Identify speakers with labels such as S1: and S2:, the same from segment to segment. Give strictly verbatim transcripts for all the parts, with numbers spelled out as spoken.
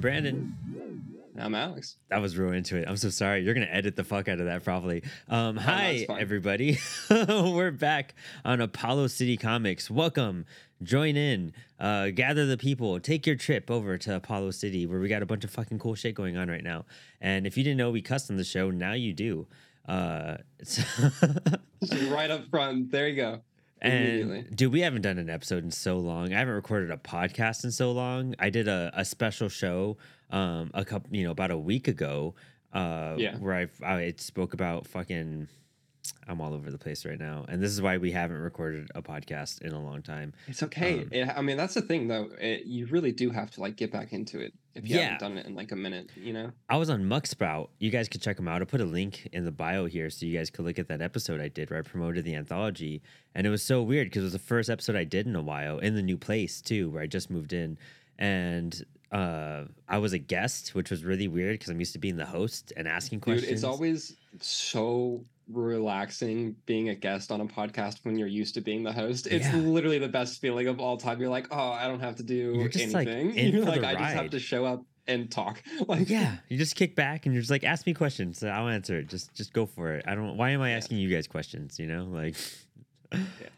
S1: Brandon.
S2: I'm Alex.
S1: That was real into it. I'm so sorry. You're gonna edit the fuck out of that probably. Um,
S2: Oh, no,
S1: hi
S2: it's fine.
S1: everybody. We're back on Apollo City Comics. Welcome. Join in. Uh, gather the people. Take your trip over to Apollo City, where we got a bunch of fucking cool shit going on right now. And if you didn't know we cussed on the show, now you do. Uh, it's
S2: Just right up front. There you go. Immediately.
S1: And dude, we haven't done an episode in so long. I haven't recorded a podcast in so long. I did a, a special show um a couple, you know, about a week ago, uh
S2: Yeah.
S1: where I I spoke about fucking I'm all over the place right now. And this is why we haven't recorded a podcast in a long time.
S2: It's okay.
S1: Um,
S2: It, I mean, that's the thing, though. It, you really do have to like get back into it if you
S1: Yeah.
S2: haven't done it in like a minute. You know.
S1: I was on Mucksprout. You guys could check them out. I put a link in the bio here so you guys could look at that episode I did where I promoted the anthology. And it was so weird because it was the first episode I did in a while in the new place too, where I just moved in. And uh, I was a guest, which was really weird because I'm used to being the host and asking questions.
S2: Dude, it's always so relaxing being a guest on a podcast when you're used to being the host. It's
S1: Yeah.
S2: literally the best feeling of all time. You're like, oh, I don't have to do
S1: You're just, like,
S2: anything.
S1: in
S2: You're
S1: for
S2: like,
S1: the
S2: I just have
S1: ride.
S2: to show up and talk. Like,
S1: Yeah, you just kick back and you're just like, ask me questions. So I'll answer it. Just just go for it. I don't. Why am I
S2: Yeah.
S1: asking you guys questions? You know, like.
S2: Yeah.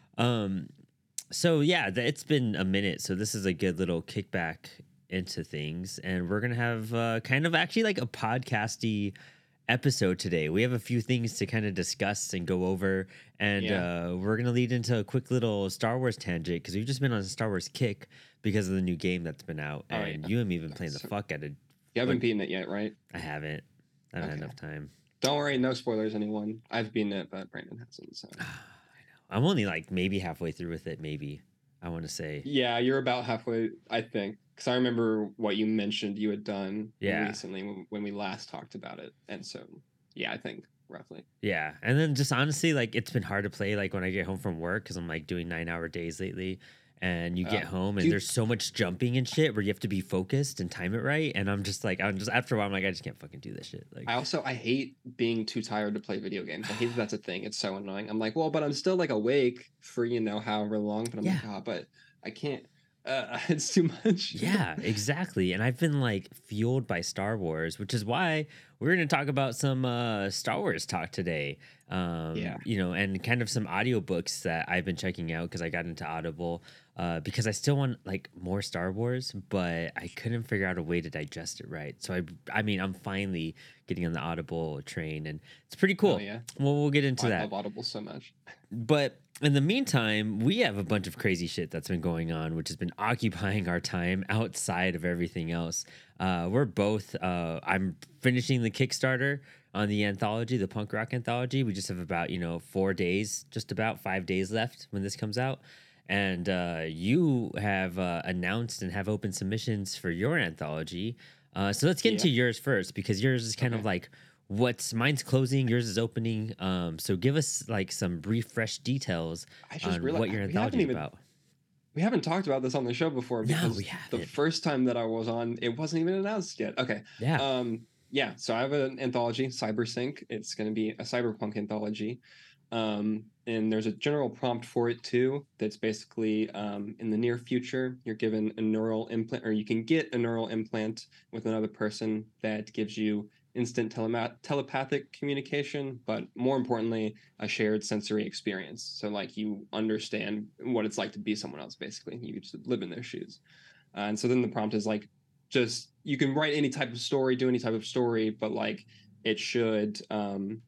S1: Um. So yeah, th- it's been a minute. So this is a good little kickback into things, and we're gonna have uh, kind of actually like a podcasty episode today. We have a few things to kind of discuss and go over, and
S2: Yeah.
S1: uh, we're gonna lead into a quick little Star Wars tangent because we've just been on a Star Wars kick because of the new game that's been out,
S2: Oh,
S1: and
S2: yeah.
S1: you and me have been playing
S2: That's
S1: the
S2: so-
S1: fuck out of.
S2: You haven't
S1: Like-
S2: beaten it yet, right?
S1: I haven't. I haven't had
S2: Okay.
S1: enough time.
S2: Don't worry, no spoilers, anyone. I've beaten it, but Brandon hasn't. So
S1: I know. I'm only like maybe halfway through with it. Maybe I want to say.
S2: yeah, you're about halfway, I think, because I remember what you mentioned you had done
S1: Yeah.
S2: recently when, when we last talked about it, and so yeah, I think roughly.
S1: Yeah, and then just honestly, like it's been hard to play like when I get home from work because I'm like doing nine hour days lately, and you get
S2: Uh,
S1: home and
S2: dude-
S1: there's so much jumping and shit where you have to be focused and time it right, and I'm just like I'm just after a while I'm like I just can't fucking do this shit. Like
S2: I also I hate being too tired to play video games. I hate that that's a thing. It's so annoying. I'm like, well, but I'm still like awake for you know however long, but I'm like,
S1: Yeah.
S2: oh, but I can't. Uh, it's too much.
S1: yeah, exactly. And I've been like fueled by Star Wars, which is why we're going to talk about some uh, Star Wars talk today. Um,
S2: Yeah.
S1: You know, and kind of some audiobooks that I've been checking out because I got into Audible uh, because I still want like more Star Wars, but I couldn't figure out a way to digest it right. So I, I mean, I'm finally getting on the Audible train, and it's pretty cool.
S2: Oh, yeah.
S1: Well, we'll get into
S2: I
S1: that.
S2: love Audible so much.
S1: But in the meantime, we have a bunch of crazy shit that's been going on, which has been occupying our time outside of everything else. Uh, we're both, uh, I'm finishing the Kickstarter on the anthology, the punk rock anthology. We just have about, you know, four days, just about five days left when this comes out. And uh, you have uh, announced and have open submissions for your anthology. Uh, so let's get into yours first because yours is kind of
S2: Okay.
S1: like what's mine's closing, yours is opening. Um, so give us like some brief, fresh details
S2: I just
S1: on
S2: realized
S1: what your
S2: we haven't
S1: anthology is
S2: even
S1: about.
S2: we haven't talked about this on the show before
S1: No,
S2: because
S1: we
S2: the
S1: haven't.
S2: first time that I was on, it wasn't even announced yet. Okay.
S1: Yeah.
S2: Um, yeah, so I have an anthology, Cybersync. It's going to be a cyberpunk anthology. Um, and there's a general prompt for it too. That's basically um, in the near future, you're given a neural implant, or you can get a neural implant with another person that gives you instant telema- telepathic communication, but more importantly, a shared sensory experience. So, like, you understand what it's like to be someone else, basically. You just live in their shoes. Uh, and so then the prompt is like, just you can write any type of story, do any type of story, but like it should um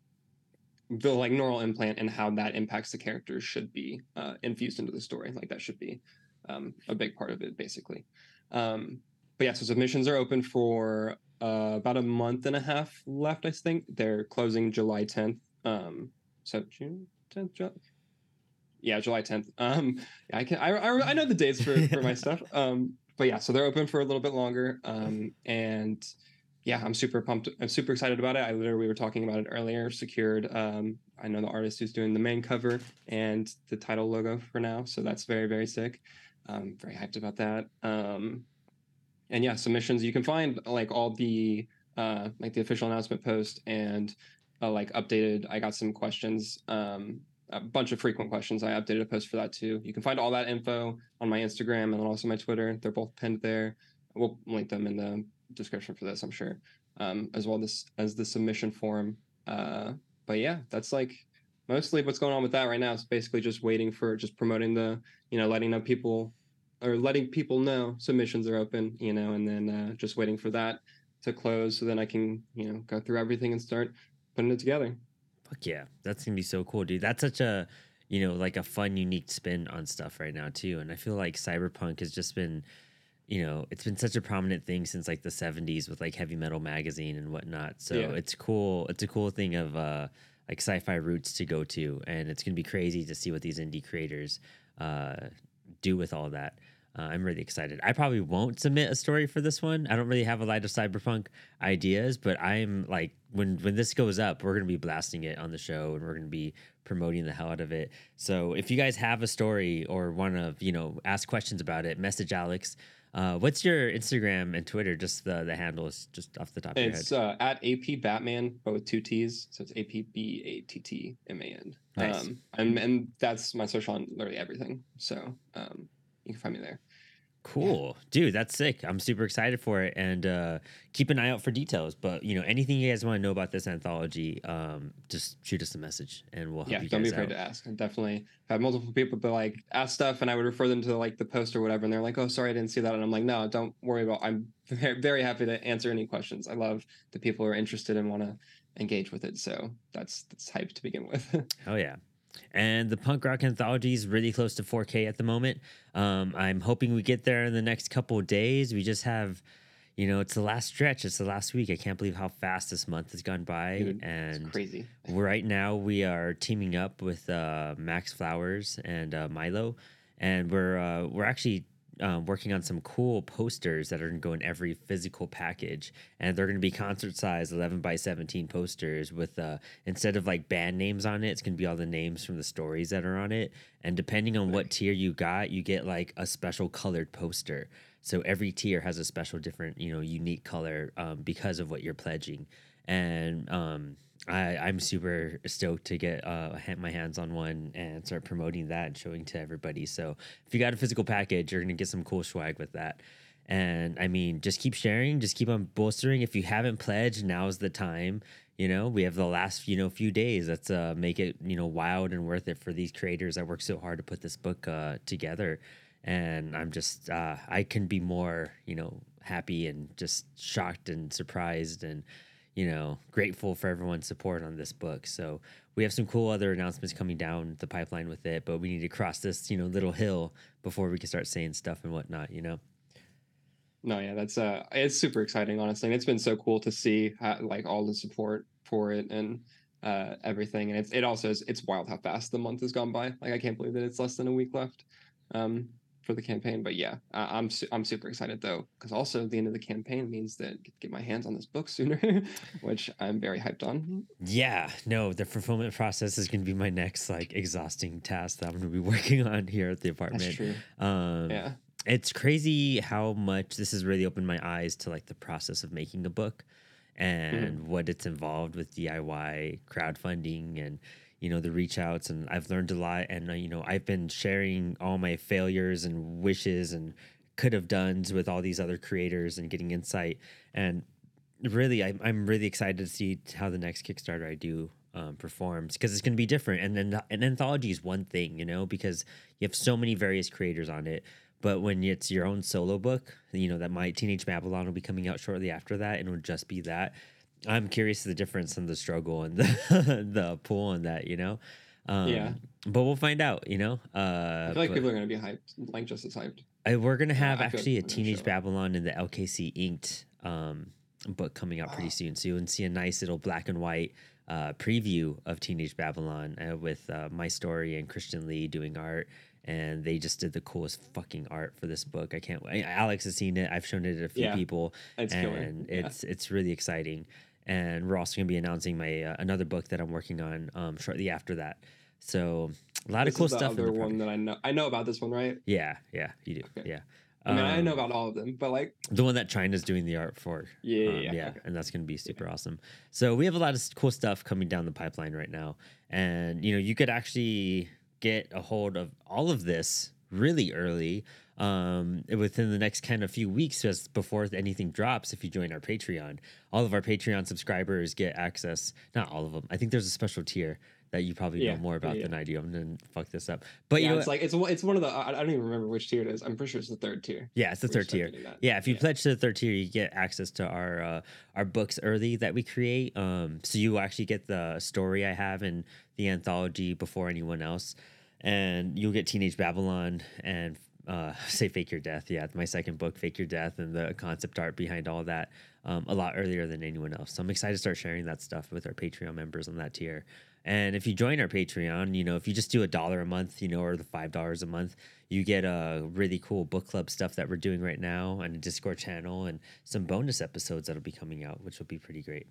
S2: the like neural implant and how that impacts the characters should be uh, infused into the story. Like that should be um, a big part of it, basically. Um, but yeah, so submissions are open for uh, about a month and a half left. I think they're closing July tenth. Um, so June tenth, July. Yeah, July tenth. Um, I can I, I I know the dates for for my stuff. Um, but yeah, so they're open for a little bit longer. Um, and yeah, I'm super pumped. I'm super excited about it. I literally we were talking about it earlier. Secured. Um, I know the artist who's doing the main cover and the title logo for now, so that's very very sick. Um, very hyped about that. Um, and yeah, submissions. You can find like all the uh like the official announcement post and uh, like updated. I got some questions. Um, a bunch of frequent questions. I updated a post for that too. You can find all that info on my Instagram and also my Twitter. They're both pinned there. We'll link them in the description for this, I'm sure, um, as well this as the submission form. Uh, but yeah, that's like mostly what's going on with that right now. Is basically just waiting for just promoting the, you know, letting up people or letting people know submissions are open, you know, and then uh, just waiting for that to close so then I can, you know, go through everything and start putting it together.
S1: Fuck yeah, that's gonna be so cool, dude. That's such a, you know, like a fun, unique spin on stuff right now too. And I feel like cyberpunk has just been, you know, it's been such a prominent thing since like the seventies with like Heavy Metal Magazine and whatnot. So
S2: Yeah.
S1: it's cool. It's a cool thing of uh like sci-fi roots to go to, and it's gonna be crazy to see what these indie creators uh do with all that. Uh, I'm really excited. I probably won't submit a story for this one. I don't really have a lot of cyberpunk ideas, but I'm like, when when this goes up, we're gonna be blasting it on the show, and we're gonna be promoting the hell out of it. So if you guys have a story or want to, you know, ask questions about it, message Alex. Uh, what's your Instagram and Twitter? Just the the handles, just off the top of your head.
S2: It's uh, at A P Batman, but with two T's. So it's A P B A T T M A N.
S1: Nice.
S2: Um, and, and that's my social on literally everything. So um, you can find me there.
S1: Cool, yeah. Dude, that's sick. I'm super excited for it, and uh, keep an eye out for details. But you know, anything you guys want to know about this anthology, um, just shoot us a message, and we'll help
S2: yeah,
S1: you
S2: don't
S1: guys
S2: be afraid
S1: out.
S2: to ask. I definitely have multiple people that like ask stuff, and I would refer them to like the post or whatever, and they're like, "Oh, sorry, I didn't see that," and I'm like, "No, don't worry about. I'm very, very happy to answer any questions. I love the people who are interested and want to engage with it. So that's that's hype to begin with."
S1: Oh yeah. And the punk rock anthology is really close to four K at the moment. Um, I'm hoping we get there in the next couple of days. We just have, you know, it's the last stretch. It's the last week. I can't believe how fast this month has gone by.
S2: Dude,
S1: and
S2: it's crazy.
S1: Right now we are teaming up with uh, Max Flowers and uh, Milo, and we're uh, we're actually um, working on some cool posters that are going to go in every physical package, and they're going to be concert size eleven by seventeen posters with uh, instead of like band names on it, it's going to be all the names from the stories that are on it, and depending on what tier you got, you get like a special colored poster. So every tier has a special, different, you know, unique color um, because of what you're pledging, and um, I, I'm super stoked to get uh, my hands on one and start promoting that and showing to everybody. So if you got a physical package, you're gonna get some cool swag with that. And I mean, just keep sharing, just keep on bolstering. If you haven't pledged, now's the time. You know, we have the last, you know, few days. Let's uh, make it, you know, wild and worth it for these creators that work so hard to put this book uh, together. And I'm just, uh, I can be more, you know, happy and just shocked and surprised and, you know, grateful for everyone's support on this book. So we have some cool other announcements coming down the pipeline with it, but we need to cross this, you know, little hill before we can start saying stuff and whatnot, you know?
S2: No, yeah, that's uh, it's super exciting, honestly, and it's been so cool to see how, like all the support for it and uh, everything. And it's it also is it's wild how fast the month has gone by. Like I can't believe that it's less than a week left um, for the campaign. But yeah, I, I'm su- I'm super excited though, because also the end of the campaign means that I get to get my hands on this book sooner, which I'm very hyped on.
S1: Yeah, no, the fulfillment process is going to be my next like exhausting task that I'm going to be working on here at the apartment.
S2: That's true.
S1: Um,
S2: Yeah.
S1: It's crazy how much this has really opened my eyes to like the process of making a book and mm-hmm. what it's involved with D I Y crowdfunding and, you know, the reach outs. And I've learned a lot. And, uh, you know, I've been sharing all my failures and wishes and could have dones with all these other creators and getting insight. And really, I'm, I'm really excited to see how the next Kickstarter I do um, performs, because it's going to be different. And then an anthology is one thing, you know, because you have so many various creators on it. But when it's your own solo book, you know, that my Teenage Babylon will be coming out shortly after that, and it'll just be that. I'm curious the difference and the struggle and the the pull on that, you know. Um,
S2: yeah.
S1: But we'll find out, you know. Uh,
S2: I feel like people are going to be hyped, like just as hyped.
S1: I, we're going to have uh, actually
S2: like
S1: a Teenage Babylon in the L K C inked um, book coming out wow. pretty soon. So you'll see a nice little black and white uh, preview of Teenage Babylon uh, with uh, my story and Christian Lee doing art. And they just did the coolest fucking art for this book. I can't wait. Alex has seen it. I've shown it to a few yeah, people,
S2: it's
S1: and
S2: yeah.
S1: it's it's really exciting. And we're also going to be announcing my uh, another book that I'm working on um, shortly after that. So a lot
S2: this
S1: of cool
S2: is the
S1: stuff.
S2: Other
S1: in the
S2: one that I know. I know about this one, right?
S1: Yeah, yeah, you do. Okay. Yeah.
S2: I mean, um, I know about all of them, but like
S1: the one that China's doing the art for.
S2: Yeah,
S1: um,
S2: yeah,
S1: yeah,
S2: okay.
S1: And that's going to be super yeah. awesome. So we have a lot of cool stuff coming down the pipeline right now, and you know, you could actually get a hold of all of this really early um, within the next kind of few weeks, just before anything drops, if you join our Patreon, all of our Patreon subscribers get access. Not all of them. I think there's a special tier that you probably know
S2: Yeah,
S1: more
S2: yeah,
S1: about
S2: yeah.
S1: than I do. I'm gonna fuck this up, but you
S2: Yeah,
S1: know
S2: it's
S1: what?
S2: like it's one- it's one of the I, I don't even remember which tier it is. I'm pretty sure it's the third tier.
S1: Yeah, it's the
S2: Where you
S1: third
S2: start
S1: tier.
S2: getting that.
S1: Yeah, if you
S2: Yeah.
S1: pledge to the third tier, you get access to our uh, our books early that we create. Um, so you actually get the story I have in the anthology before anyone else, and you'll get Teenage Babylon and uh, say Fake Your Death. Yeah, my second book, Fake Your Death, and the concept art behind all that um, a lot earlier than anyone else. So I'm excited to start sharing that stuff with our Patreon members on that tier. And if you join our Patreon, you know, if you just do a dollar a month, you know, or the five dollars a month, you get a really cool book club stuff that we're doing right now and a Discord channel and some bonus episodes that'll be coming out, which will be pretty great.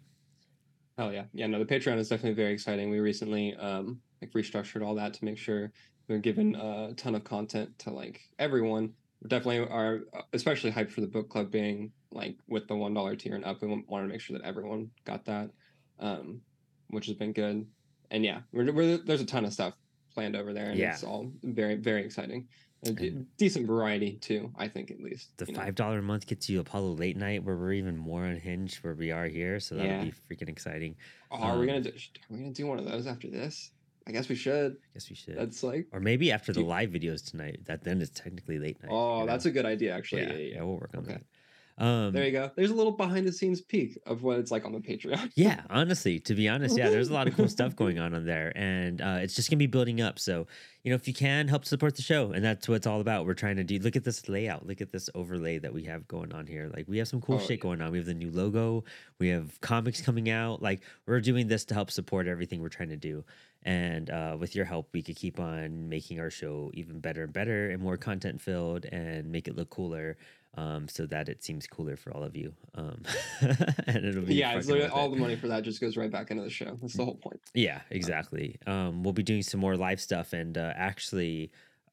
S2: Oh yeah, yeah. No, the Patreon is definitely very exciting. We recently um like restructured all that to make sure we're giving a ton of content to like everyone. We definitely are uh, especially hyped for the book club being like with the one dollar tier and up. We wanted to make sure that everyone got that, um, which has been good. And yeah, we're, we're, there's a ton of stuff planned over there, and
S1: Yeah.
S2: it's all very very exciting. A d-
S1: And
S2: decent variety too, I think at least.
S1: the
S2: You know?
S1: five dollar a month gets you Apollo Late Night, where we're even more unhinged where we are here. So that'll
S2: Yeah.
S1: be freaking exciting.
S2: Oh, are we
S1: Um,
S2: gonna do? Are we gonna do one of those after this? I guess we should.
S1: I guess we should.
S2: That's like,
S1: Or maybe after the
S2: do,
S1: live videos tonight. That then is technically late night.
S2: oh,
S1: You know?
S2: that's a good idea, actually.
S1: Yeah,
S2: Yeah, yeah,
S1: yeah,
S2: yeah.
S1: we'll work on
S2: Okay,
S1: that. Um,
S2: there you go. There's a little behind the scenes peek of what it's like on the Patreon.
S1: yeah, honestly, to be honest, yeah, there's a lot of cool stuff going on on there, and uh, it's just gonna be building up. So, you know, if you can help support the show, and that's what it's all about. We're trying to do. Look at this layout. Look at this overlay that we have going on here. Like, we have some cool
S2: Oh,
S1: shit
S2: yeah.
S1: going on. We have the new logo. We have comics coming out. Like, we're doing this to help support everything we're trying to do. And uh, with your help, we could keep on making our show even better and better and more content filled and make it look cooler. Um, so that it seems cooler for all of you. Um, and it'll be
S2: Yeah, it's
S1: fucking
S2: like
S1: worth
S2: all
S1: it.
S2: the money for that just goes right back into the show. That's the whole point.
S1: Yeah, exactly. Um, we'll be doing some more live stuff, and uh, actually,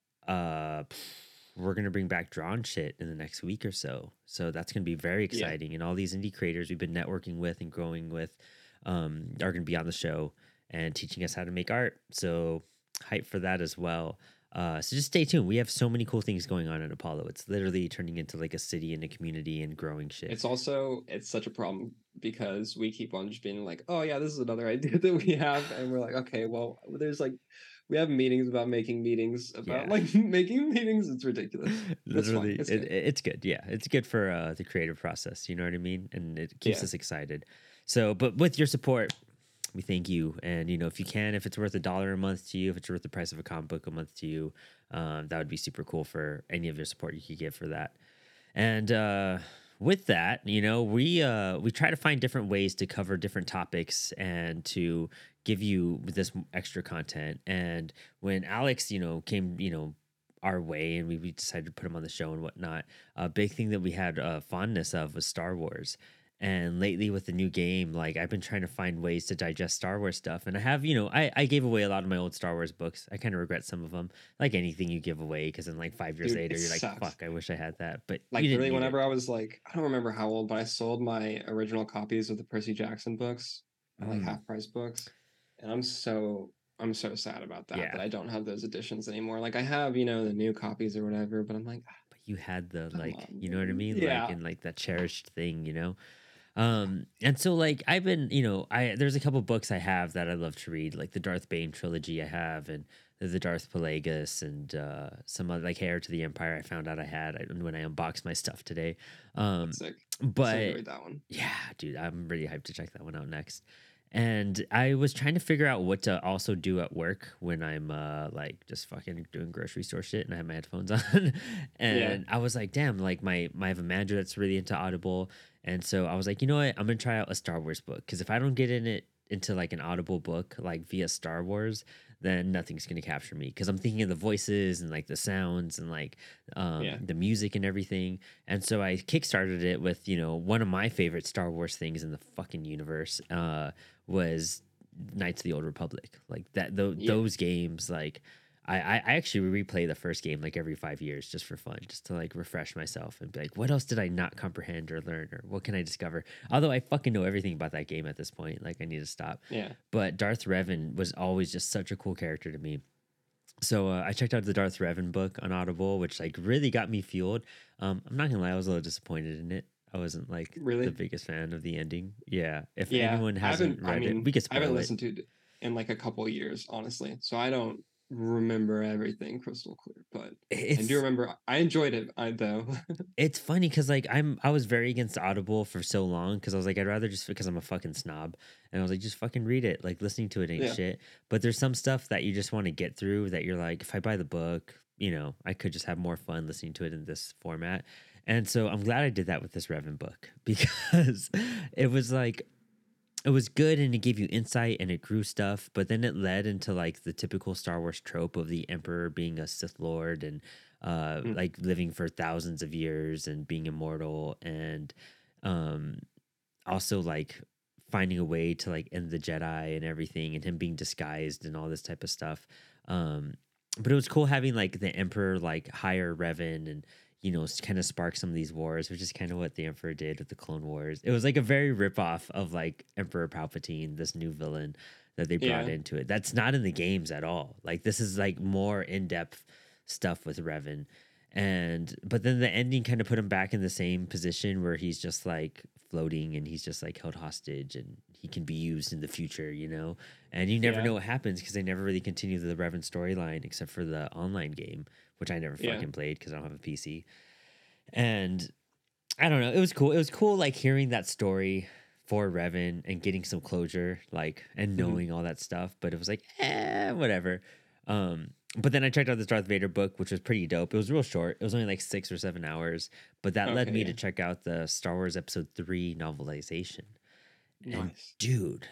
S1: uh, we're gonna bring back drawn shit in the next week or so. So that's gonna be very
S2: Yeah.
S1: exciting. And all these indie creators we've been networking with and growing with um, are gonna be on the show and teaching us how to make art. So hype for that as well. Uh, so just stay tuned. We have so many cool things going on at Apollo. It's literally turning into like a city and a community and growing shit.
S2: It's also it's such a problem because we keep on just being like, oh yeah, this is another idea that we have, and we're like, okay, well, there's like we have meetings about making meetings about
S1: Yeah.
S2: like making meetings. It's ridiculous. That's fine.
S1: Literally,
S2: It's
S1: it,
S2: good.
S1: it's good. Yeah, it's good for uh, the creative process. You know what I mean? And it keeps
S2: Yeah.
S1: us excited. So, but with your support, we thank you. And you know, if you can, if it's worth a dollar a month to you, if it's worth the price of a comic book a month to you, um, that would be super cool for any of your support you could give for that. And uh, with that, you know, we uh, we try to find different ways to cover different topics and to give you this extra content. And when Alex, you know, came, you know, our way and we, we decided to put him on the show and whatnot, a big thing that we had uh, fondness of was Star Wars. And lately with the new game, like I've been trying to find ways to digest Star Wars stuff. And I have, you know, I, I gave away a lot of my old Star Wars books. I kind of regret some of them, like anything you give away, because then like five years
S2: Dude,
S1: later,
S2: it
S1: you're like,
S2: sucks.
S1: fuck, I wish I had that. But
S2: Like
S1: you didn't
S2: really,
S1: need
S2: whenever
S1: it.
S2: I was like, I don't remember how old, but I sold my original copies of the Percy Jackson books, my, like
S1: Mm.
S2: half price books, and I'm so I'm so sad about that
S1: Yeah.
S2: that I don't have those editions anymore. Like I have, you know, the new copies or whatever, but I'm like, "Ah,
S1: But you had the
S2: come
S1: like,
S2: on,
S1: you know what I
S2: man."
S1: mean?
S2: Yeah,
S1: Like, and like that cherished thing, you know? Um, and so like I've been, you know, I there's a couple books I have that I love to read, like the Darth Bane trilogy I have, and the, the Darth Plagueis, and uh, some other like Heir to the Empire. I found out I had I, when I unboxed my stuff today. Um,
S2: that's sick. So
S1: but
S2: read that one.
S1: yeah, dude, I'm really hyped to check that one out next. And I was trying to figure out what to also do at work when I'm uh like just fucking doing grocery store shit and I have my headphones on. And I was like, damn, like my, my I have a manager that's really into Audible. And so I was like, you know what? I'm gonna try out a Star Wars book. Cause if I don't get in it into like an Audible book, like via Star Wars, then nothing's gonna capture me. Cause I'm thinking of the voices and like the sounds and like um
S2: Yeah.
S1: the music and everything. And so I kickstarted it with, you know, one of my favorite Star Wars things in the fucking universe. Uh was Knights of the Old Republic. Like that tho-
S2: Yeah.
S1: those games, like I, I I actually replay the first game like every five years just for fun, just to like refresh myself and be like, what else did I not comprehend or learn, or what can I discover? Although I fucking know everything about that game at this point, like I need to stop.
S2: Yeah.
S1: But Darth Revan was always just such a cool character to me. So uh, I checked out the Darth Revan book on Audible, which like really got me fueled. Um, I'm not gonna lie, I was a little disappointed in it. I wasn't like the
S2: Really?
S1: biggest fan of the ending. Yeah, if
S2: Yeah,
S1: anyone
S2: I haven't.
S1: hasn't
S2: I
S1: read it,
S2: mean,
S1: we could
S2: I haven't
S1: spoil it.
S2: listened to it in like a couple of years, honestly. So I don't remember everything crystal clear, but I do
S1: It's
S2: remember I enjoyed it. I though.
S1: it's funny because like I'm I was very against Audible for so long because I was like I'd rather just because I'm a fucking snob and I was like just fucking read it, like listening to it ain't
S2: Yeah,
S1: shit. But there's some stuff that you just want to get through that you're like if I buy the book, you know, I could just have more fun listening to it in this format. And so I'm glad I did that with this Revan book because it was like it was good and it gave you insight and it grew stuff, but then it led into like the typical Star Wars trope of the Emperor being a Sith Lord and uh
S2: mm,
S1: like living for thousands of years and being immortal and um also like finding a way to like end the Jedi and everything and him being disguised and all this type of stuff. Um but it was cool having like the Emperor like hire Revan and you know kind of spark some of these wars, which is kind of what the Emperor did with the Clone Wars. It was like a very ripoff of like Emperor Palpatine, this new villain that they brought
S2: yeah,
S1: into it. That's not in the games at all. Like this is like more in depth stuff with Revan and but then the ending kind of put him back in the same position where he's just like floating and he's just like held hostage and he can be used in the future, you know. And you never
S2: yeah,
S1: know what happens because they never really continue the Revan storyline except for the online game, which I never
S2: yeah.
S1: fucking played because I don't have a P C. And I don't know, it was cool. It was cool like hearing that story for Revan and getting some closure, like and
S2: Hmm.
S1: knowing all that stuff. But it was like, eh, whatever. Um, but then I checked out this Darth Vader book, which was pretty dope. It was real short. It was only like six or seven hours, but that led
S2: Okay,
S1: me to
S2: yeah,
S1: check out the Star Wars Episode Three novelization. And
S2: nice.
S1: dude,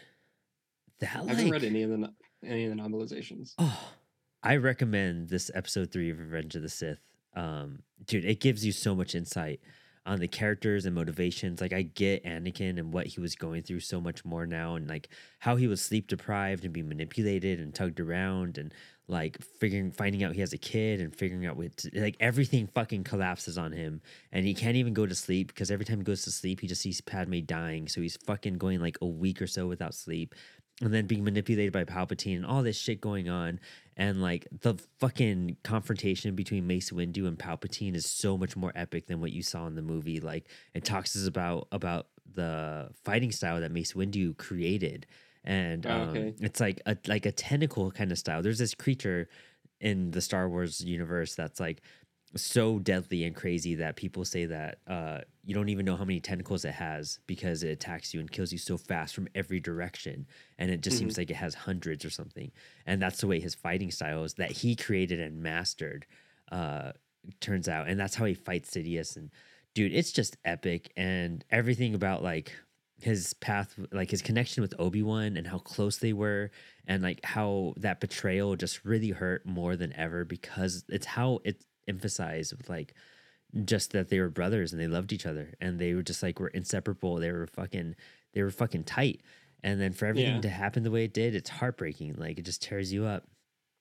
S1: that
S2: I haven't read
S1: like,
S2: any of the no- any of the novelizations.
S1: oh, I recommend this Episode Three of Revenge of the Sith. Um, dude, it gives you so much insight on the characters and motivations. Like I get Anakin and what he was going through so much more now, and like how he was sleep deprived and being manipulated and tugged around, and like figuring, finding out he has a kid and figuring out what, to, like everything fucking collapses on him, and he can't even go to sleep because every time he goes to sleep, he just sees Padme dying. So he's fucking going like a week or so without sleep. And then being manipulated by Palpatine and all this shit going on and like the fucking confrontation between Mace Windu and Palpatine is so much more epic than what you saw in the movie. Like it talks us about about the fighting style that Mace Windu created, and
S2: Oh,
S1: um,
S2: okay.
S1: it's like a like a tentacle kind of style. There's this creature in the Star Wars universe that's like so deadly and crazy that people say that uh, you don't even know how many tentacles it has because it attacks you and kills you so fast from every direction. And it just
S2: Hmm.
S1: seems like it has hundreds or something. And that's the way his fighting style is that he created and mastered, uh, turns out. And that's how he fights Sidious. And dude, it's just epic. And everything about like his path, like his connection with Obi-Wan and how close they were and like how that betrayal just really hurt more than ever because it's how it emphasized with like just that they were brothers and they loved each other and they were just like were inseparable. They were fucking they were fucking tight. And then for everything
S2: Yeah.
S1: to happen the way it did, it's heartbreaking. Like it just tears you up.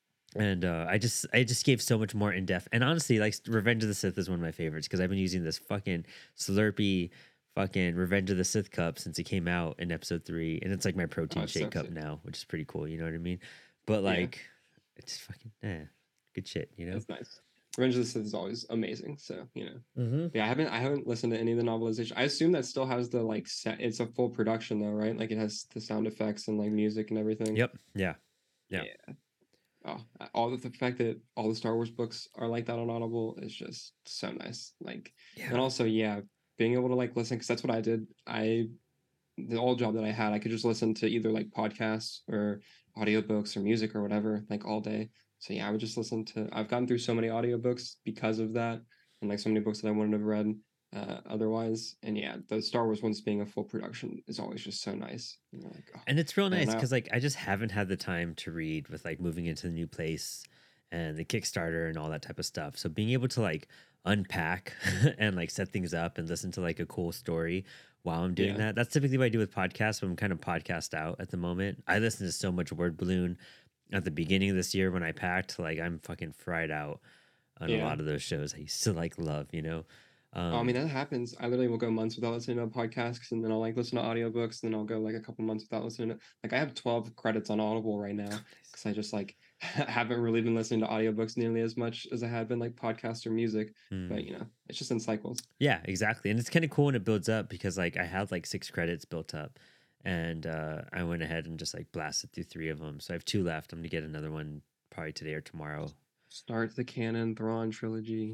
S1: And uh, I just I just gave so much more in depth. And honestly, like Revenge of the Sith is one of my favorites because I've been using this fucking Slurpee fucking Revenge of the Sith cup since it came out in episode three. And it's like my
S2: Oh,
S1: protein
S2: it's so
S1: shake cup
S2: sick.
S1: now, which is pretty cool. You know what I mean? But
S2: Yeah,
S1: like it's fucking yeah, good shit, you know?
S2: that's nice. Revenge of the Sith is always amazing. So you know,
S1: Mm-hmm.
S2: yeah, I haven't I haven't listened to any of the novelization. I assume that still has the like set. It's a full production though, right? Like it has the sound effects and like music and everything.
S1: Yep. Yeah. Yeah.
S2: Yeah. Oh, uh, all of the fact that all the Star Wars books are like that on Audible is just so nice. Like, and
S1: Yeah.
S2: also, yeah, being able to like listen because that's what I did. I the old job that I had, I could just listen to either like podcasts or audiobooks or music or whatever, like all day. So yeah, I would just listen to. I've gotten through so many audiobooks because of that, and like so many books that I wouldn't have read uh, otherwise. And yeah, the Star Wars ones being a full production is always just so nice. And you're like, oh
S1: And it's real
S2: man,
S1: nice
S2: I,
S1: because like I just haven't had the time to read with like moving into the new place and the Kickstarter and all that type of stuff. So being able to like unpack and like set things up and listen to like a cool story while I'm doing
S2: yeah,
S1: that. That's typically what I do with podcasts, but I'm kind of podcast out at the moment. I listen to so much Word Balloon at the beginning of this year when I packed, like I'm fucking fried out on a
S2: yeah.
S1: lot of those shows I used to like love, you know?
S2: Oh, I mean,
S1: Um,
S2: that happens. I literally will go months without listening to a podcast, and then I'll like listen to audiobooks, and then I'll go like a couple months without listening to like I have twelve credits on Audible right now because I just like haven't really been listening to audiobooks nearly as much as I had been like podcasts or music. But
S1: Hmm.
S2: you know, it's just in cycles.
S1: Yeah, exactly. And it's kind of cool when it builds up because like I had like six credits built up and uh I went ahead and just like blasted through three of them. So I have two left. I'm gonna get another one probably today or tomorrow.
S2: Start the canon Thrawn trilogy.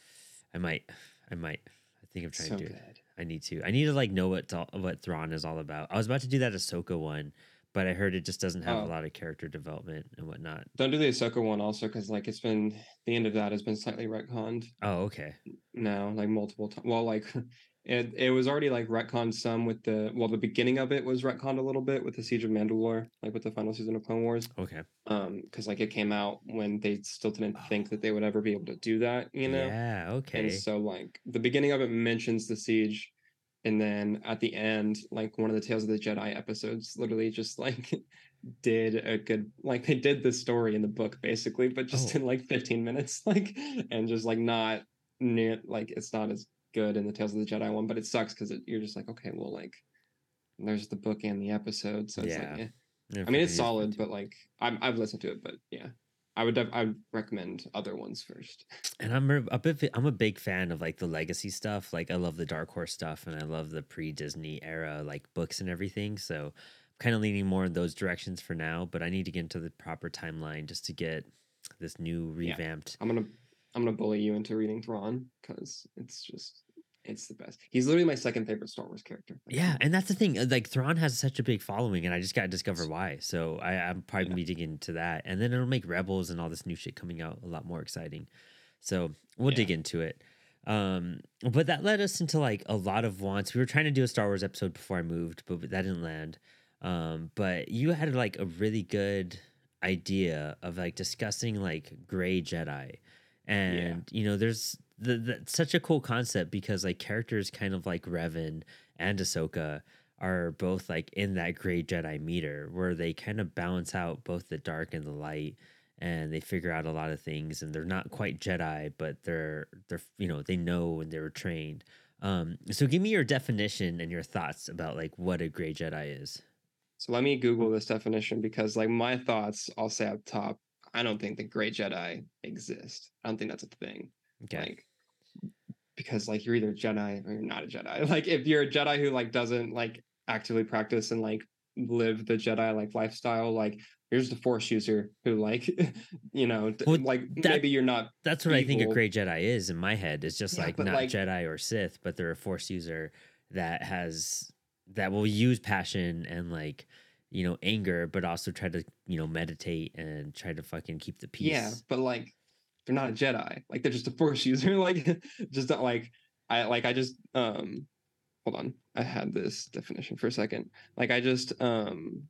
S1: I might. I might. I think I'm trying
S2: So
S1: to do it.
S2: good.
S1: I need to. I need to like know what all, what Thrawn is all about. I was about to do that Ahsoka one, but I heard it just doesn't have a
S2: Oh,
S1: lot of character development and whatnot.
S2: don't do the Ahsoka one also because like it's been the end of that has been slightly retconned
S1: Oh, okay.
S2: now, like multiple times. Well, like it it was already like retconned some with the well, the beginning of it was retconned a little bit with the Siege of Mandalore, like with the final season of Clone Wars.
S1: Okay.
S2: Um, because like it came out when they still didn't think
S1: Oh,
S2: that they would ever be able to do that, you know?
S1: yeah.
S2: And
S1: Okay.
S2: so like the beginning of it mentions the siege, and then at the end, like one of the Tales of the Jedi episodes literally just like did a good like they did the story in the book basically, but just
S1: Oh,
S2: in like fifteen minutes, like and just like not near like it's not as good in the Tales of the Jedi one, but it sucks because it, you're just like, okay, well, like there's the book and the episode, so it's like,
S1: yeah.
S2: eh.
S1: Yeah,
S2: I mean,
S1: for
S2: it's
S1: me, it's me
S2: solid,
S1: too.
S2: but like I'm, I've listened to it, but yeah, I would def- I would recommend other ones first.
S1: And I'm a, a bit. I'm a big fan of like the legacy stuff. Like I love the Dark Horse stuff, and I love the pre Disney era like books and everything. So I'm kind of leaning more in those directions for now. But I need to get into the proper timeline just to get this new
S2: Yeah,
S1: revamped.
S2: I'm gonna I'm gonna bully you into reading Thrawn because it's just it's the best. He's literally my second favorite Star Wars character. Like, come
S1: Yeah,
S2: on.
S1: and that's the thing. uh, Like Thrawn has such a big following, and I just got to discover why. So I, I'm probably
S2: Yeah,
S1: gonna be digging into that, and then it'll make Rebels and all this new shit coming out a lot more exciting. So we'll
S2: yeah.
S1: dig into it. Um, but that led us into like a lot of wants. We were trying to do a Star Wars episode before I moved, but that didn't land. Um, but you had like a really good idea of like discussing like gray Jedi,
S2: Yeah.
S1: and you know, there's the, the such a cool concept because like characters kind of like Revan and Ahsoka are both like in that gray Jedi meter where they kind of balance out both the dark and the light and they figure out a lot of things and they're not quite Jedi, but they're they're you know, they know and they were trained. Um, so give me your definition and your thoughts about like what a gray Jedi is.
S2: So let me Google this definition because, like, my thoughts, I'll say up top, I don't think the Gray Jedi exist. I don't think that's a thing.
S1: Okay.
S2: Like, because like you're either a Jedi or you're not a Jedi. Like, if you're a Jedi who like doesn't like actively practice and like live the Jedi like lifestyle, like you're just a Force user who like, you know,
S1: Well,
S2: like
S1: that
S2: maybe you're not
S1: that's what I think a
S2: evil.
S1: gray Jedi is in my head. It's just
S2: Yeah,
S1: like
S2: but
S1: not
S2: like
S1: Jedi or Sith, but they're a Force user that has that will use passion and like you know anger, but also try to you know meditate and try to fucking keep the
S2: yeah,
S1: peace.
S2: but like they're not a Jedi. Like they're just a Force user. Like just not like I like I just um hold on. I had this definition for a second. Like I just um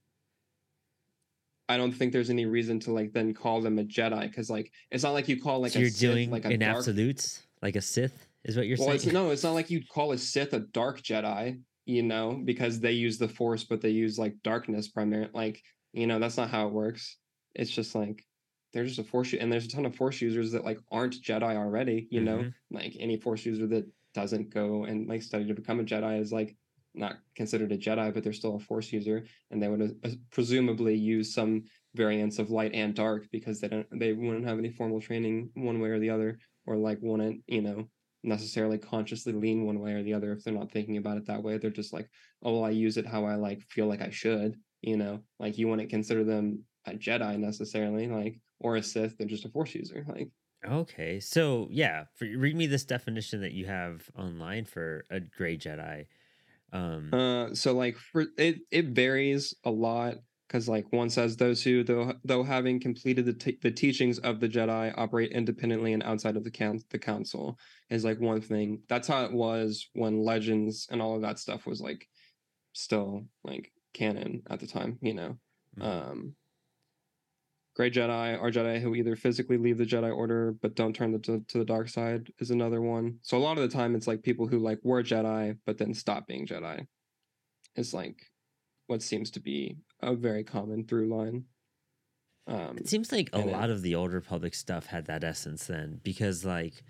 S2: I don't think there's any reason to like then call them a Jedi because like it's not like you call like
S1: So
S2: a
S1: you're
S2: Sith
S1: dealing
S2: like a
S1: in
S2: dark.
S1: absolutes, like a Sith, is what you're
S2: Well, it's
S1: saying?
S2: no, it's not like you'd call a Sith a dark Jedi, you know, because they use the Force, but they use like darkness primarily. Like, you know, that's not how it works. It's just like they're just a Force, and there's a ton of Force users that like aren't Jedi already. You know,
S1: Mm-hmm.
S2: like any Force user that doesn't go and like study to become a Jedi is like not considered a Jedi, but they're still a Force user, and they would uh, presumably use some variants of light and dark because they don't, they wouldn't have any formal training one way or the other, or like wouldn't, you know necessarily consciously lean one way or the other if they're not thinking about it that way. They're just like, oh, well, I use it how I like feel like I should, you know, like you wouldn't consider them a Jedi necessarily, like, or a Sith, they're just a Force user. Like,
S1: Okay, so yeah, for, read me this definition that you have online for a gray Jedi. Um,
S2: uh, so like for it, it varies a lot because like one says those who though though having completed the t- the teachings of the Jedi operate independently and outside of the count the council is like one thing. That's how it was when Legends and all of that stuff was like still like canon at the time, you know.
S1: mhm.
S2: Um, Grey Jedi are Jedi who either physically leave the Jedi Order but don't turn the, to, to the dark side is another one. So a lot of the time it's like people who like were Jedi but then stop being Jedi is like what seems to be a very common through line.
S1: It
S2: Um,
S1: seems like a
S2: and it
S1: lot of the older public stuff had that essence then, because like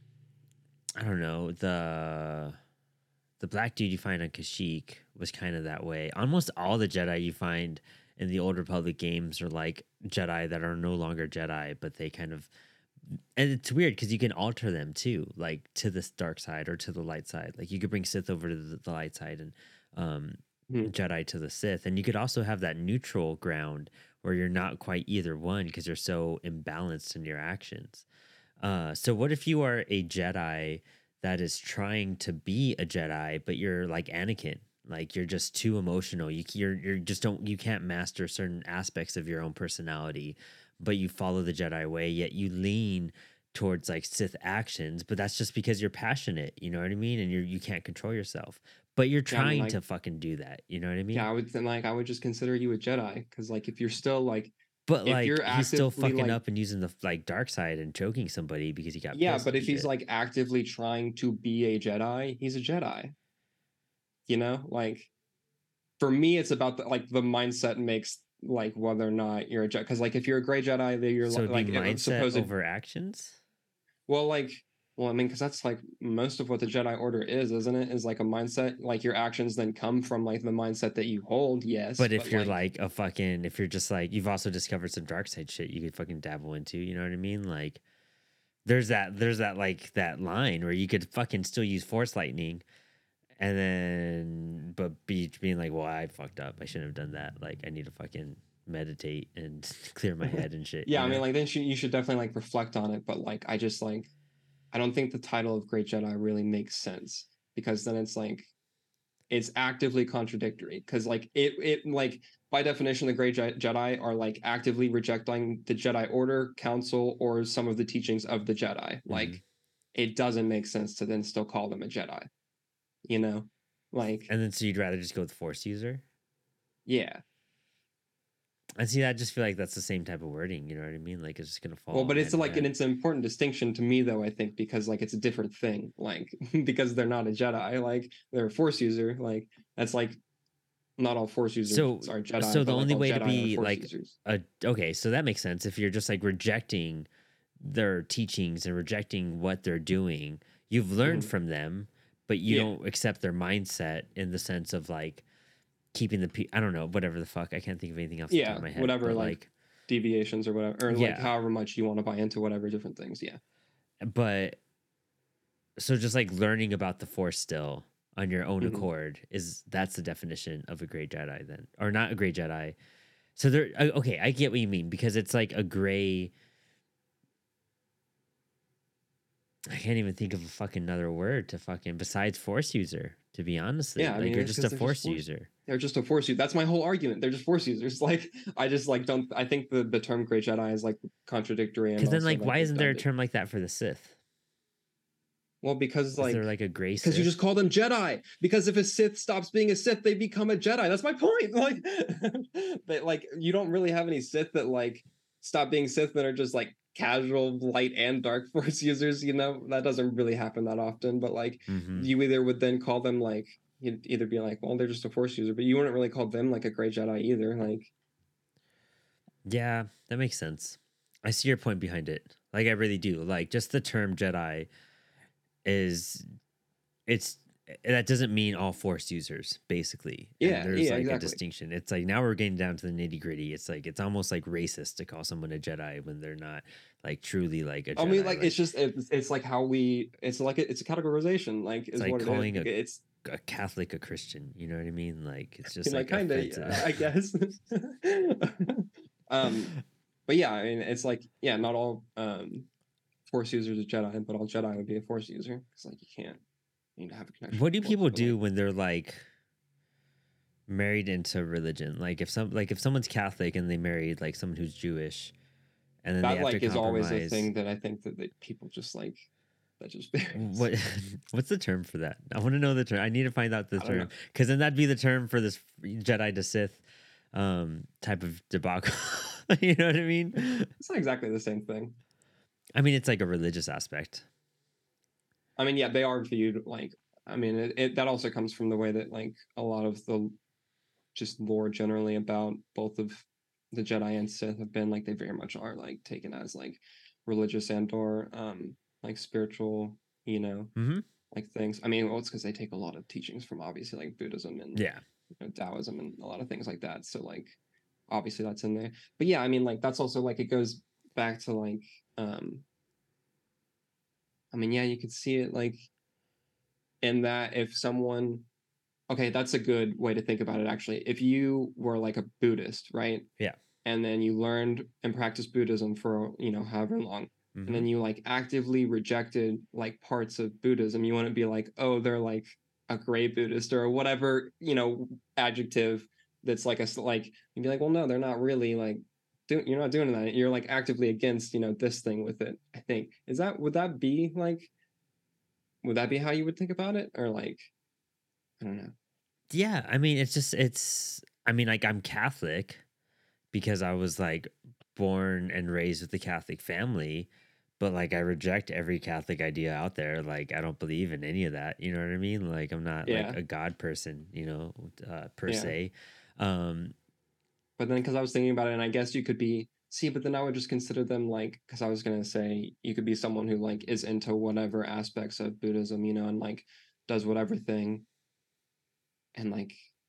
S1: I don't know the the black dude you find on Kashyyyk was kind of that way. Almost all the Jedi you find in the old Republic games are like Jedi that are no longer Jedi, but they kind of, and it's weird because you can alter them too, like to the dark side or to the light side. Like you could bring Sith over to the, the light side and um,
S2: Mhm.
S1: Jedi to the Sith, and you could also have that neutral ground where you're not quite either one because you're so imbalanced in your actions. Uh, so what if you are a Jedi that is trying to be a Jedi, but you're like Anakin, like you're just too emotional. You you're you're just don't you can't master certain aspects of your own personality, but you follow the Jedi way, yet you lean towards like Sith actions, but that's just because you're passionate, you know what I mean? And you're you can't control yourself. But you're
S2: Yeah, I mean,
S1: trying
S2: like,
S1: to fucking do that, you know what I mean?
S2: yeah, I would then like I would just consider you a Jedi because like if you're still like
S1: But
S2: if
S1: like
S2: you're
S1: he's still
S2: actively
S1: fucking
S2: like
S1: up and using the like dark side and choking somebody because he got
S2: yeah,
S1: pissed
S2: but
S1: and
S2: if he's
S1: shit.
S2: like actively trying to be a Jedi, he's a Jedi. You know, like for me, it's about the, like the mindset makes like whether or not you're a Jedi. Because like if you're a gray Jedi, then you're
S1: So
S2: li-
S1: it'd be
S2: like uh,
S1: mindset
S2: supposed.
S1: over actions.
S2: Well, like well, I mean, because that's like most of what the Jedi Order is, isn't it? Is like a mindset. Like your actions then come from like the mindset that you hold. Yes,
S1: But
S2: but
S1: if you're
S2: like
S1: like a fucking, if you're just like, you've also discovered some dark side shit you could fucking dabble into, you know what I mean? Like, there's that, there's that, like, that line where you could fucking still use force lightning and then, but be being like, well, I fucked up. I shouldn't have done that. Like, I need to fucking meditate and clear my head and shit,
S2: yeah,
S1: you
S2: I mean,
S1: know?
S2: like then you you should definitely like reflect on it. But like I just like I don't think the title of Great Jedi really makes sense because then it's like it's actively contradictory because like it it like by definition the Great Jedi are like actively rejecting the Jedi Order, Council, or some of the teachings of the Jedi.
S1: Mm-hmm.
S2: Like it doesn't make sense to then still call them a Jedi. You know, like
S1: And then, so you'd rather just go with force user?
S2: yeah.
S1: And see, I just feel like that's the same type of wording, you know what I mean? Like, it's just gonna
S2: Well,
S1: fall
S2: but it's
S1: hand in
S2: like and
S1: hand.
S2: it's an important distinction to me though, I think, because like it's a different thing. Like because they're not a Jedi, like they're a force user. Like that's like not all force users
S1: So
S2: are Jedi,
S1: so
S2: but
S1: the
S2: like
S1: only
S2: all
S1: way to
S2: Jedi are
S1: be
S2: force
S1: like
S2: users.
S1: a okay, so that makes sense. If you're just like rejecting their teachings and rejecting what they're doing, you've learned
S2: Mhm.
S1: from them, but you
S2: Yeah,
S1: don't accept their mindset in the sense of like keeping the pe- I don't know, whatever the fuck. I can't think of anything off the top
S2: yeah,
S1: of my head,
S2: whatever
S1: but
S2: like
S1: like
S2: deviations or whatever, or like
S1: yeah,
S2: however much you want to buy into whatever different things. Yeah.
S1: but so just like learning about the force still on your own
S2: hmm
S1: accord is that's the definition of a great Jedi then. Or not a great Jedi. So there uh, okay, I get what you mean because it's like a gray I can't even think of a fucking another word to fucking besides force user, to be honestly.
S2: Yeah, I
S1: Like
S2: mean
S1: you're
S2: it's
S1: just
S2: because
S1: a
S2: they're just
S1: force
S2: force.
S1: user.
S2: They're just a force user. That's my whole argument. They're just force users. Like I just like don't. I think the the term Great Jedi is like contradictory and
S1: Because then
S2: also
S1: like
S2: like
S1: why isn't there a
S2: redundant.
S1: term like that for the Sith?
S2: Well, because
S1: Is there
S2: like
S1: like a gray
S2: because you
S1: Sith?
S2: just call them Jedi. Because if a Sith stops being a Sith, they become a Jedi. That's my point. Like, that like you don't really have any Sith that like stop being Sith that are just like casual light and dark force users. You know that doesn't really happen that often. But like
S1: Mm-hmm.
S2: you either would then call them like you'd either be like, well, they're just a force user, but you wouldn't really call them like a gray Jedi either. Like,
S1: Yeah, that makes sense. I see your point behind it. Like I really do. Like just the term Jedi is it's that doesn't mean all force users basically, and
S2: yeah,
S1: there's
S2: yeah,
S1: like a
S2: exactly.
S1: distinction. It's like now we're getting down to the nitty gritty. It's like it's almost like racist to call someone a Jedi when they're not like truly like a
S2: I mean,
S1: Jedi.
S2: like it's
S1: Like
S2: just it's, it's like how we it's like a, it's a categorization, like
S1: it's
S2: is
S1: like
S2: what it is.
S1: calling
S2: Like,
S1: a,
S2: it's
S1: a Catholic a Christian. You know what I mean? Like it's just
S2: like
S1: like
S2: kind of,
S1: offensive.
S2: I guess. um, but yeah, I mean, it's like yeah, not all um Force users are Jedi, but all Jedi would be a Force user because like you can't you need to have a connection
S1: What
S2: with
S1: do
S2: the Force,
S1: people
S2: but
S1: do
S2: like
S1: when they're like married into religion? Like if some like if someone's Catholic and they married like someone who's Jewish and then they
S2: that
S1: have to
S2: like is always a
S1: compromise.
S2: thing that I think that, that people just like that just varies.
S1: What what's the term for that? I want to know the term. I need to find out the
S2: I don't know.
S1: term because then that'd be the term for this Jedi to Sith um type of debacle. You know what I mean?
S2: It's not exactly the same thing.
S1: I mean, it's like a religious aspect.
S2: I mean, yeah, they are viewed like. I mean, it, it that also comes from the way that like a lot of the just lore generally about both of the Jedi and Sith have been like they very much are like taken as like religious and or um like spiritual, you know,
S1: Mm-hmm.
S2: like things. I mean, well, it's because they take a lot of teachings from obviously like Buddhism and
S1: Yeah.
S2: you know, Taoism and a lot of things like that. So like obviously that's in there. But yeah, I mean, like that's also like it goes back to like, um, I mean, yeah, you could see it like in that if someone, okay, that's a good way to think about it actually. If you were like a Buddhist, right?
S1: Yeah.
S2: And then you learned and practiced Buddhism for, you know, however long, and
S1: Mm-hmm.
S2: then you like actively rejected like parts of Buddhism, you wouldn't be like, oh, they're like a gray Buddhist or whatever, you know, adjective that's like a like you'd be like, well, no, they're not really like doing, you're not doing that. You're like actively against, you know, this thing with it. I think is that would that be like would that be how you would think about it, or like I don't know.
S1: Yeah, I mean, it's just it's I mean, like I'm Catholic because I was like born and raised with the Catholic family, but like I reject every Catholic idea out there. Like I don't believe in any of that. You know what I mean? Like I'm not like
S2: Yeah,
S1: a God person, you know, uh, per
S2: yeah.
S1: se. Um,
S2: But then, because I was thinking about it, and I guess you could be see, but then I would just consider them like, because I was gonna say you could be someone who like is into whatever aspects of Buddhism, you know, and like does whatever thing, and like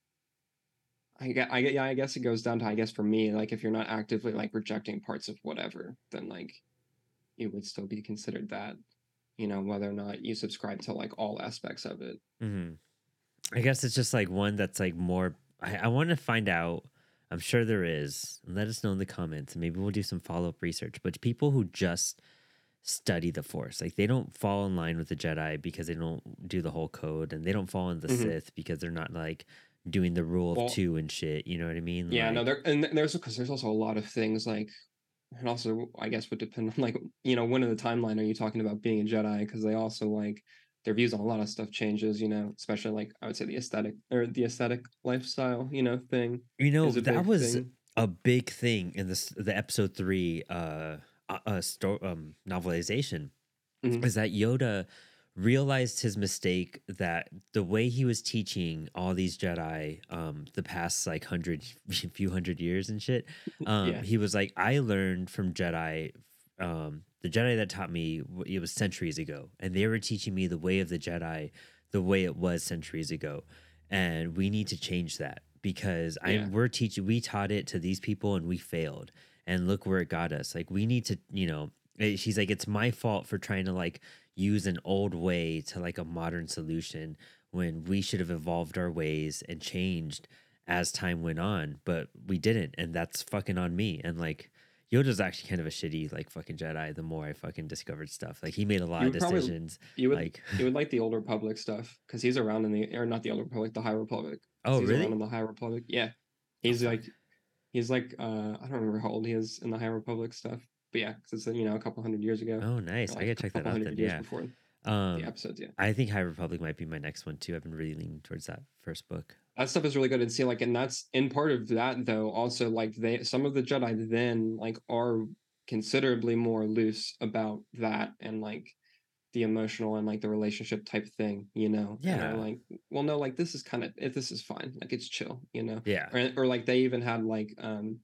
S2: I get, I get, yeah, I guess it goes down to I guess for me, like if you're not actively like rejecting parts of whatever, then like you would still be considered that, you know, whether or not you subscribe to like all aspects of it.
S1: mhm. I guess it's just like one that's like more. I, I want to find out. I'm sure there is. Let us know in the comments, and maybe we'll do some follow up research. But people who just study the Force, like they don't fall in line with the Jedi because they don't do the whole code, and they don't fall in the
S2: Mm-hmm.
S1: Sith because they're not like doing the rule of
S2: Well,
S1: two and shit. You know what I mean?
S2: yeah, no,
S1: Like,
S2: there and there's because there's also a lot of things like and also I guess would depend on like you know when in the timeline are you talking about being a Jedi, because they also like their views on a lot of stuff changes, you know, especially like I would say the aesthetic or the aesthetic lifestyle, you know, thing
S1: you know,
S2: is a
S1: that
S2: big
S1: was
S2: thing.
S1: a big thing in this the episode three uh uh, uh sto- um novelization
S2: Hmm.
S1: is that Yoda realized his mistake that the way he was teaching all these Jedi um the past like hundred few hundred years and shit, um
S2: Yeah,
S1: he was like, I learned from Jedi, um the Jedi that taught me w- it was centuries ago, and they were teaching me the way of the Jedi the way it was centuries ago, and we need to change that because
S2: yeah,
S1: I'm we're teaching we taught it to these people and we failed, and look where it got us. Like we need to, you know, eh, she's like, it's my fault for trying to like use an old way to like a modern solution when we should have evolved our ways and changed as time went on, but we didn't, and that's fucking on me. And like Yoda's actually kind of a shitty like fucking Jedi. The more I fucking discovered stuff, like he made a lot
S2: you
S1: of
S2: would probably
S1: decisions.
S2: you would
S1: Like,
S2: you would like the Old Republic stuff because he's around in the or not the Old Republic, the High Republic, because
S1: oh
S2: he's around in
S1: really?
S2: the High Republic. Yeah,
S1: Oh
S2: he's
S1: fuck.
S2: like he's like uh I don't remember how old he is in the High Republic stuff, but yeah, because it's you know a couple hundred years ago
S1: Oh
S2: or
S1: nice. I
S2: like
S1: gotta
S2: a
S1: check that
S2: couple
S1: out then.
S2: hundred years
S1: Yeah.
S2: before the
S1: Um,
S2: episodes. Yeah.
S1: I think High Republic might be my next one too. I've been really leaning towards that first book.
S2: That stuff is really good and see like and that's in part of that though also like they some of the Jedi then like are considerably more loose about that and like the emotional and like the relationship type thing, you know, and are
S1: Yeah.
S2: like, well, no, like this is kind of if this is fine, like it's chill, you know,
S1: Yeah.
S2: or or like they even had like um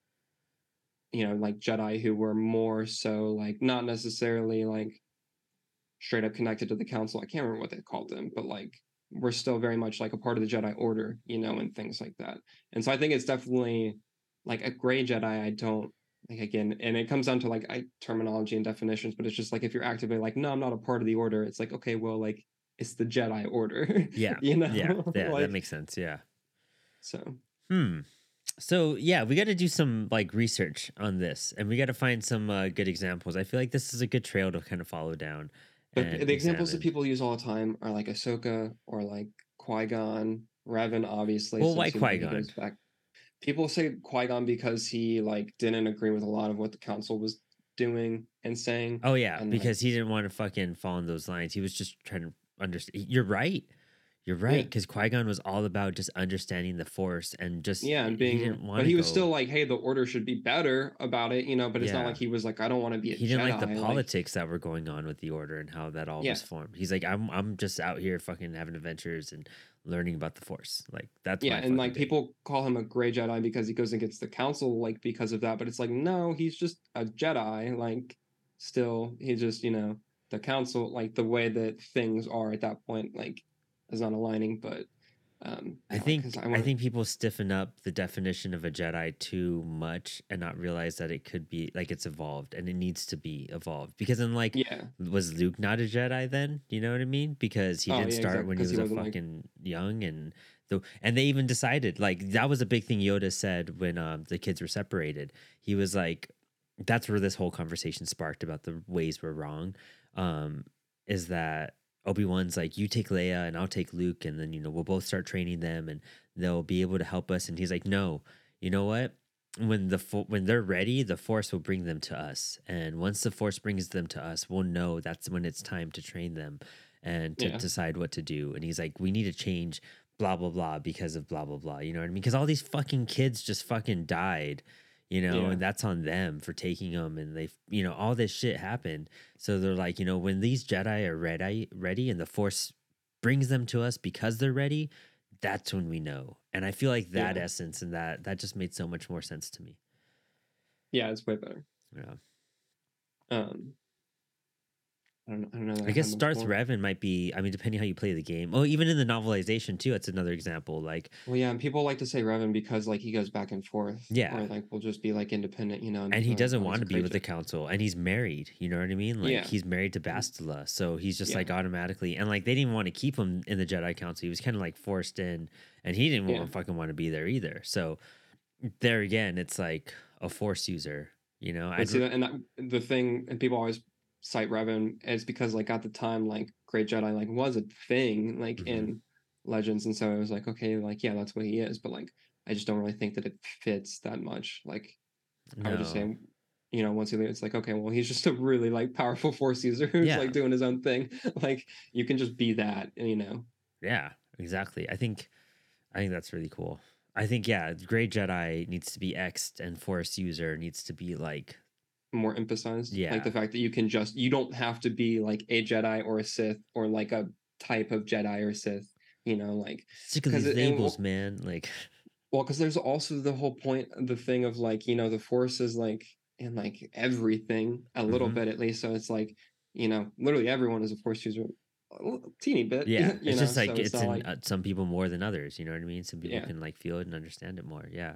S2: you know like Jedi who were more so like not necessarily like straight up connected to the council. I can't remember what they called them, but like we're still very much like a part of the Jedi Order, you know, and things like that. And so I think it's definitely like a gray Jedi. I don't like again, and it comes down to like I, terminology and definitions, but it's just like if you're actively like, no, I'm not a part of the Order. It's like okay, well, like it's the Jedi Order,
S1: Yeah.
S2: you
S1: Yeah.
S2: know,
S1: Yeah. That
S2: like
S1: makes sense. Yeah.
S2: so.
S1: Hmm. So yeah, we got to do some like research on this, and we got to find some uh, good examples. I feel like this is a good trail to kind of follow down
S2: But
S1: and
S2: the examples that
S1: examine.
S2: people use all the time are like Ahsoka or like Qui Gon, Revan, obviously,
S1: Well, why
S2: since you know
S1: Qui
S2: he
S1: Gon?
S2: goes back. People say Qui-Gon because he like didn't agree with a lot of what the council was doing and saying,
S1: Oh yeah,
S2: and like
S1: because he didn't want to fucking fall in those lines. He was just trying to understand. You're right. You're right.
S2: yeah,
S1: Because Qui Gon was all about just understanding the Force and just
S2: yeah, and
S1: he
S2: being,
S1: didn't want
S2: but
S1: to
S2: he was
S1: go.
S2: still like, hey, the order should be better about it, you know. But it's not like
S1: Yeah,
S2: he was like, I don't want to be a
S1: he didn't like the
S2: Jedi, like
S1: politics that were going on with the Order and how that all
S2: yeah,
S1: was formed. He's like, I'm I'm just out here fucking having adventures and learning about the Force. Like that's
S2: yeah,
S1: my
S2: and
S1: fucking
S2: like
S1: thing.
S2: people call him a gray Jedi because he goes against the council, like because of that. But it's like, no, he's just a Jedi, like still, he just you know the council, like the way that things are at that point, like is not aligning, but. Um,
S1: I
S2: yeah, because
S1: think
S2: I
S1: I
S2: want.
S1: think people stiffen up the definition of a Jedi too much and not realize that it could be like it's evolved and it needs to be evolved. Because then like
S2: Yeah.
S1: was Luke not a Jedi then? You know what I mean? Because he
S2: Oh
S1: didn't
S2: yeah,
S1: start
S2: exactly.
S1: when he
S2: Because he
S1: was a
S2: wasn't like.
S1: fucking young and the and they even decided like that was a big thing Yoda said when um the kids were separated. He was like that's where this whole conversation sparked about the ways we're wrong. Um is that Obi-Wan's like, you take Leia and I'll take Luke, and then, you know, we'll both start training them and they'll be able to help us. And he's like, no, you know what? When the fo- when they're ready, the Force will bring them to us. And once the Force brings them to us, we'll know that's when it's time to train them and to
S2: Yeah.
S1: decide what to do. And he's like, we need to change blah, blah, blah because of blah, blah, blah. You know what I mean? Because all these fucking kids just fucking died, you know,
S2: Yeah.
S1: and that's on them for taking them. And they, you know, all this shit happened. So they're like, you know, when these Jedi are ready, ready, and the Force brings them to us because they're ready, that's when we know. And I feel like that
S2: Yeah.
S1: essence and that that just made so much more sense to me.
S2: Yeah. It's way better.
S1: Yeah.
S2: Um. I don't know. I don't know that
S1: I
S2: I
S1: guess
S2: have much
S1: Darth
S2: more.
S1: Revan might be, I mean, depending how you play the game. Oh, even in the novelization too, it's another example. Like,
S2: Well, yeah, and people like to say Revan because like he goes back and forth,
S1: yeah.
S2: or like will just be like independent, you know, and
S1: And he
S2: people are like,
S1: doesn't
S2: oh, he's
S1: want
S2: a
S1: to be
S2: great
S1: with the
S2: Jedi.
S1: council and he's married. You know what I mean? Like
S2: Yeah.
S1: he's married to
S2: Mhm.
S1: Bastila. So he's just
S2: Yeah.
S1: like automatically and like they didn't want to keep him in the Jedi Council. He was kind of like forced in and he didn't
S2: Yeah.
S1: want fucking want to be there either. So there again, it's like a force user, you know.
S2: But
S1: I'd
S2: see
S1: r-
S2: that, and that the thing, and people always cite Revan is because like at the time, like Great Jedi like was a thing like
S1: Mhm.
S2: in Legends, and so it was like okay, like yeah, that's what he is, but like I just don't really think that it fits that much. Like I would just
S1: No.
S2: say, you know, once he leaves, it's like okay, well he's just a really like powerful Force user who's
S1: Yeah.
S2: like doing his own thing. Like you can just be that, you know.
S1: Yeah, exactly. I think I think that's really cool. I think yeah, Great Jedi needs to be X'd and Force user needs to be like
S2: More emphasized like the
S1: yeah.
S2: fact that you can just you don't have to be like a Jedi or a Sith or like a type of Jedi or Sith, you know, like
S1: Sick of
S2: because
S1: these
S2: it and,
S1: labels,
S2: well
S1: man. Like
S2: because there's also the whole point the thing of like you know the Force is like in like everything a little
S1: mhm.
S2: bit at least, so it's like you know literally everyone is a Force user a little, teeny bit.
S1: Yeah,
S2: You
S1: it's
S2: know,
S1: just like
S2: so it's
S1: it's
S2: not
S1: in
S2: like
S1: uh, some people more than others. You know what I mean? Some people
S2: yeah,
S1: can like feel it and understand it more. Yeah.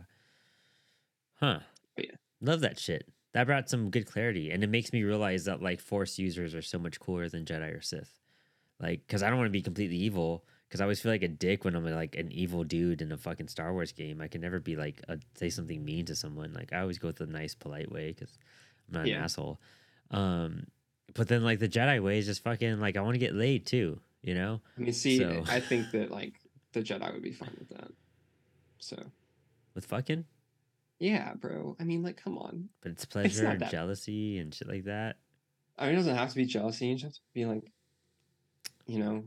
S1: Huh.
S2: but yeah,
S1: Love that shit. That brought some good clarity, and it makes me realize that like Force users are so much cooler than Jedi or Sith. Like, because I don't want to be completely evil. Because I always feel like a dick when I'm like an evil dude in a fucking Star Wars game. I can never be like a, say something mean to someone. Like I always go the nice, polite way because I'm not an
S2: yeah.
S1: asshole. Um, but then like the Jedi way is just fucking like I want to get laid too. You know.
S2: I mean, see,
S1: So
S2: I think that like the Jedi would be fine with that. So
S1: with fucking,
S2: yeah, bro. I mean, like, come on.
S1: but it's
S2: It's
S1: pleasure
S2: not
S1: and
S2: that.
S1: jealousy and shit like that.
S2: I mean, it doesn't have to be jealousy. You just have to be like, you know,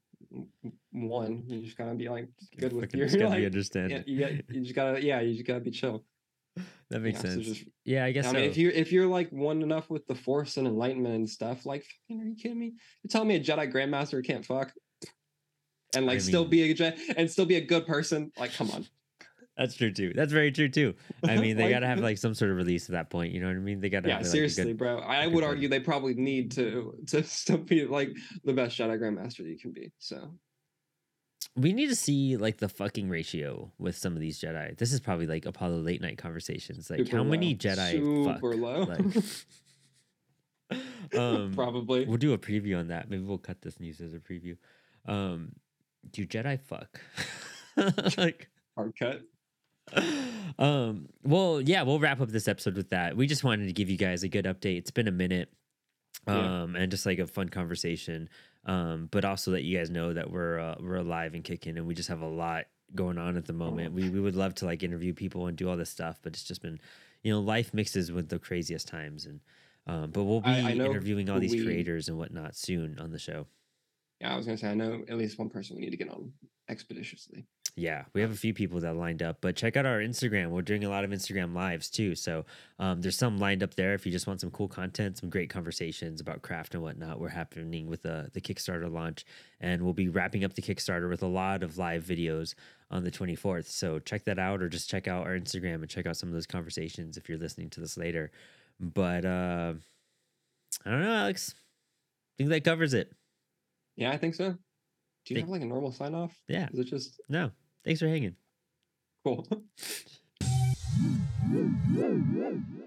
S2: one. You just gotta be like good with
S1: Fucking
S2: your
S1: just gotta be
S2: like. Yeah,
S1: understanding.
S2: you got. You just gotta. Yeah, you just gotta be chill.
S1: That
S2: You
S1: makes
S2: know. So
S1: sense.
S2: just.
S1: Yeah, I guess
S2: I mean,
S1: so.
S2: if you if you're like one enough with the Force and enlightenment and stuff, like, fucking, are you kidding me? You're telling me a Jedi Grandmaster can't fuck and
S1: I
S2: like still
S1: mean,
S2: be a Jedi and still be a good person? Like, come on.
S1: that's true too. That's very true too. I mean, they
S2: Like,
S1: gotta have like some sort of release at that point. You know what I mean? They gotta
S2: yeah,
S1: have like a
S2: seriously,
S1: good,
S2: bro. I
S1: a good
S2: would
S1: buddy.
S2: argue they probably need to to still be like the best Jedi Grandmaster you can be. So
S1: We need to see like the fucking ratio with some of these Jedi. This is probably like Apollo late night conversations. Like
S2: super
S1: how many
S2: low,
S1: Jedi
S2: super
S1: fuck?
S2: low.
S1: Like um
S2: Probably
S1: we'll do a preview on that. Maybe we'll cut this news as a preview. Um do Jedi fuck? Like
S2: hard cut.
S1: um well yeah, we'll wrap up this episode with that. We just wanted to give you guys a good update. It's been a minute.
S2: Yeah,
S1: Um and just like a fun conversation. Um but also that you guys know that we're uh, we're alive and kicking and we just have a lot going on at the moment. We we would love to like interview people and do all this stuff, but it's just been, you know, life mixes with the craziest times and um but we'll
S2: I I
S1: be
S2: know
S1: interviewing all
S2: who
S1: these
S2: we.
S1: creators and whatnot soon on the show.
S2: Yeah, I was gonna say I know at least one person we need to get on expeditiously.
S1: Yeah, we have
S2: Um,
S1: a few people that lined up, but check out our Instagram. We're doing a lot of Instagram lives too. So um, there's some lined up there if you just want some cool content, some great conversations about craft and whatnot. We're happening with the, the Kickstarter launch, and we'll be wrapping up the Kickstarter with a lot of live videos on the twenty-fourth. So check that out, or just check out our Instagram and check out some of those conversations if you're listening to this later. But uh, I don't know, Alex. I think that covers it.
S2: yeah, I think so. Do you
S1: Thank-
S2: have like a normal sign off?
S1: Yeah.
S2: Is it just
S1: No. Thanks for hanging.
S2: cool?